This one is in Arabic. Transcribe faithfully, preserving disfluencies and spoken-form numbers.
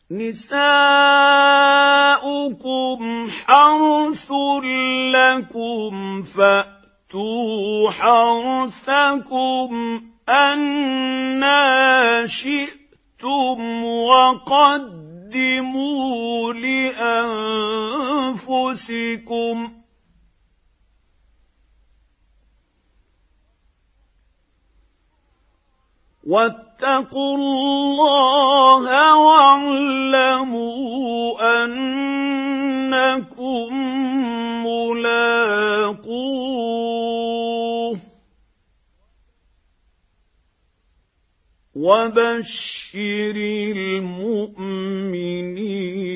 نِسَاؤُكُمْ حَرْثٌ لَّكُمْ فَأْتُوا حَرْثَكُمْ أَنَّىٰ شِئْتُمْ وَقَدِّمُوا لِأَنفُسِكُمْ ۚ وَاتَّقُوا اللَّهَ وَاعْلَمُوا أَنَّكُم مُّلَاقُوهُ ۗ وَبَشِّرِ الْمُؤْمِنِينَ